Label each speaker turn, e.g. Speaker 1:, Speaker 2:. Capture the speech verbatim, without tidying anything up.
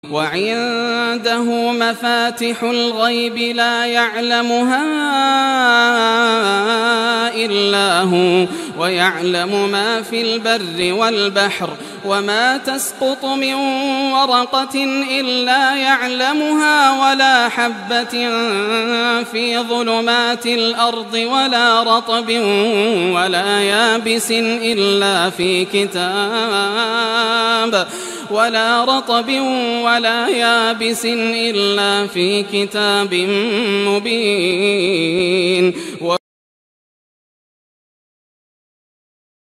Speaker 1: وعنده مفاتح الغيب لا يعلمها إلا هو ويعلم ما في البر والبحر وما تسقط من ورقة إلا يعلمها ولا حبة في ظلمات الأرض ولا رطب ولا يابس إلا في كتاب ولا رطب ولا يابس إلا في كتاب مبين.